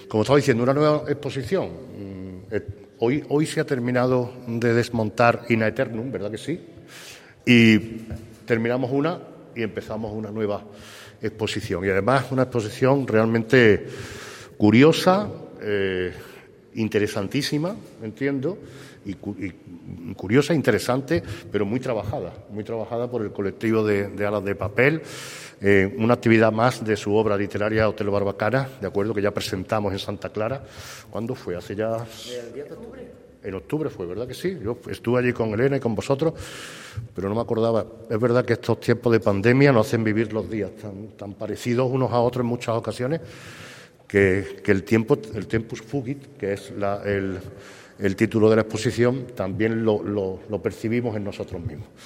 Como estaba diciendo, una nueva exposición. Hoy se ha terminado de desmontar In Aeternum, ¿verdad que sí? Y terminamos una y empezamos una nueva exposición. Y además una exposición realmente curiosa, interesantísima, entiendo, y curiosa, interesante, pero muy trabajada por el colectivo de Alas de Papel. Una actividad más de su obra literaria Otelo Barbacana, de acuerdo, que ya presentamos en Santa Clara. ¿Cuándo fue? Hace ya... ¿El 10 de octubre? En octubre fue, ¿verdad que sí? Yo estuve allí con Elena y con vosotros, pero no me acordaba. Es verdad que estos tiempos de pandemia nos hacen vivir los días tan parecidos unos a otros en muchas ocasiones, que el tempus fugit, que es el título de la exposición, también lo percibimos en nosotros mismos.